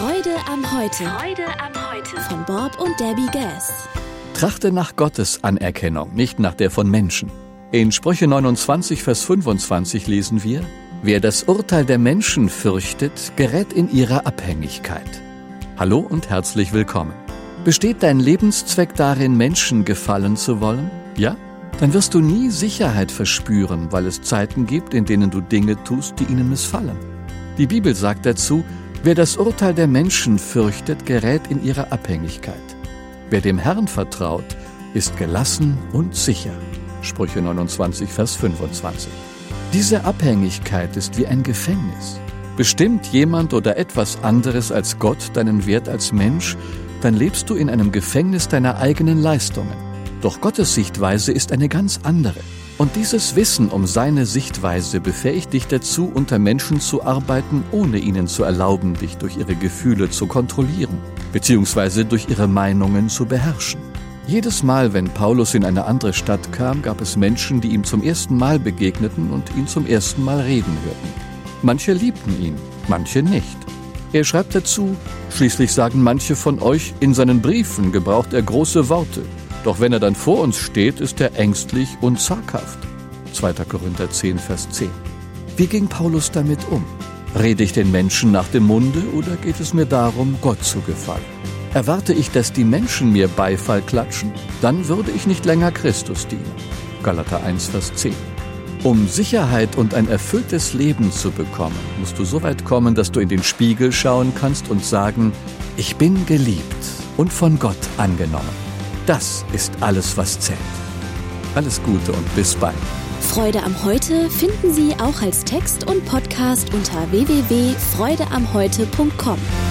Freude am Heute. Freude am Heute. Von Bob und Debbie Gass. Trachte nach Gottes Anerkennung, nicht nach der von Menschen. In Sprüche 29, Vers 25 lesen wir: Wer das Urteil der Menschen fürchtet, gerät in ihre Abhängigkeit. Hallo und herzlich willkommen. Besteht dein Lebenszweck darin, Menschen gefallen zu wollen? Ja? Dann wirst du nie Sicherheit verspüren, weil es Zeiten gibt, in denen du Dinge tust, die ihnen missfallen. Die Bibel sagt dazu: Wer das Urteil der Menschen fürchtet, gerät in ihre Abhängigkeit. Wer dem Herrn vertraut, ist gelassen und sicher. Sprüche 29, Vers 25. Diese Abhängigkeit ist wie ein Gefängnis. Bestimmt jemand oder etwas anderes als Gott deinen Wert als Mensch, dann lebst du in einem Gefängnis deiner eigenen Leistungen. Doch Gottes Sichtweise ist eine ganz andere. Und dieses Wissen um seine Sichtweise befähigt dich dazu, unter Menschen zu arbeiten, ohne ihnen zu erlauben, dich durch ihre Gefühle zu kontrollieren, beziehungsweise durch ihre Meinungen zu beherrschen. Jedes Mal, wenn Paulus in eine andere Stadt kam, gab es Menschen, die ihm zum ersten Mal begegneten und ihn zum ersten Mal reden hörten. Manche liebten ihn, manche nicht. Er schreibt dazu: Schließlich sagen manche von euch, in seinen Briefen gebraucht er große Worte. Doch wenn er dann vor uns steht, ist er ängstlich und zaghaft. 2. Korinther 10, Vers 10. Wie ging Paulus damit um? Rede ich den Menschen nach dem Munde oder geht es mir darum, Gott zu gefallen? Erwarte ich, dass die Menschen mir Beifall klatschen? Dann würde ich nicht länger Christus dienen. Galater 1, Vers 10. Um Sicherheit und ein erfülltes Leben zu bekommen, musst du so weit kommen, dass du in den Spiegel schauen kannst und sagen: Ich bin geliebt und von Gott angenommen. Das ist alles, was zählt. Alles Gute und bis bald. Freude am Heute finden Sie auch als Text und Podcast unter www.freudeamheute.com.